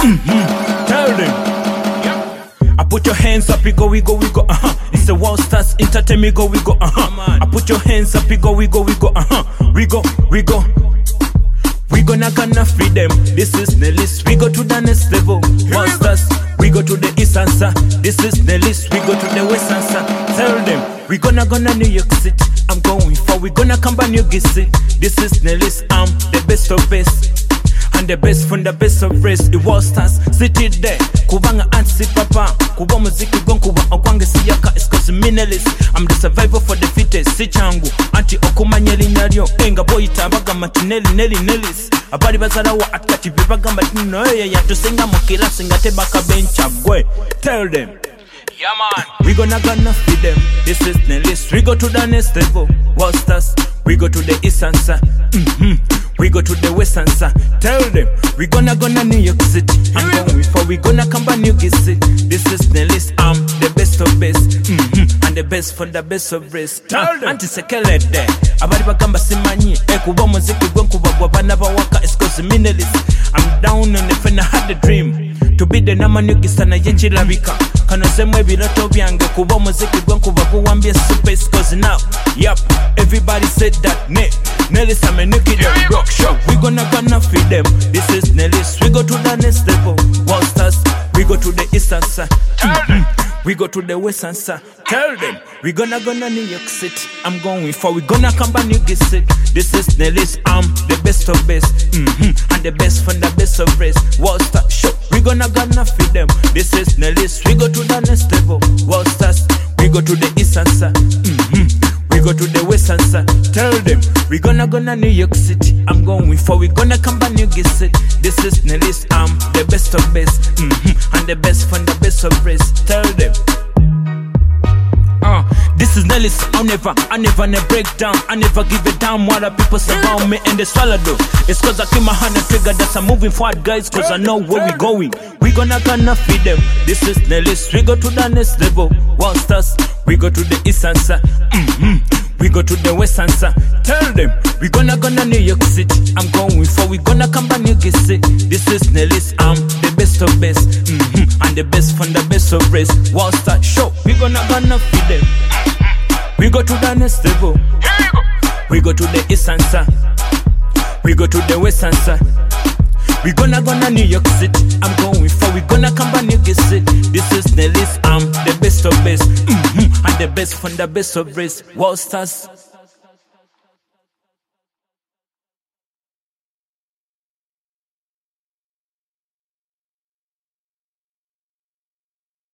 Tell them. I put your hands up, we go. It's the World Stars Entertainment, we go. I put your hands up, we go. We gonna free them. This is Nellis, we go to the next level. World Stars, we go to the East Answer. This is Nellis, we go to the West Answer. Tell them, we gonna New York City. I'm going for, we gonna come by New City. This is Nellis, I'm the best of best. And the best from the best of race. The World Stars, city there. Kubanga ansi papa. Kuba muziki gon kuba okwange siyaka. It's cause Nellis, I'm the survivor for the fittest. Si changu, anti okuma nyeli nyalyo. Enga boy tabaga matineli Nellis. Abari bazara wa atkati bibaga matino. Ya tusenga mokila singa tebaka bencha gwe. Tell them. Yeah man, we gonna feed them. This is Nellis, we go to the next level. World Stars, we go to the East Answer. We go to the West Answer. Tell them, we gonna New York City. I'm going for, we gonna come by New City. This is Nellis, I'm the best of best. And the best for the best of race. Tell them, anti-sekele there. Abari bagamba simanyi. Kuba muziki gwen kuba bwana bawaka. It's cause Nellis. I'm down on the fen, I had a dream to be the nama New Gisana yechilabika. Kano semwe biloto byange kuba muziki gwen kuba buwambia super. It's cause now, yup, everybody said that Nellis, I'm a new kid of rock show. We gonna feed them. This is Nellis, we go to the next level. World Stars, we go to the East Answer. We go to the West Answer. Tell them, we gonna New York City. I'm going for, we gonna come by New City. This is Nellis, I'm the best of best. And the best from the best of race. World Star show, we gonna feed them. This is Nellis, we go to the next level. World Stars, we go to the East Answer. We go to the West Answer. Tell them, we gonna New York City. I'm going for, we gonna come by New City. This is Nellis, I'm the best of best. And the best from the best of race. Tell them. This is Nellis, I never break down. I never give a damn what the people say about me and they swallow though. It's cause I keep my hand and trigger that I'm moving forward, guys, cause I know where we going. We gonna feed them. This is Nellis, we go to the next level. World Stars, we go to the East Answer. We go to the West Answer. Tell them, we gonna New York City. I'm going for, we gonna come by New City. This is Nellis, I'm the best of best. And the best from the best of race. World Star show, we gonna feed them. We go to the next level. We go to the East Answer. We go to the West Answer. We gonna New York City. I'm going for, we gonna come by New City. This is Nellis, I'm the best of best. And the best from the best of race. World Stars.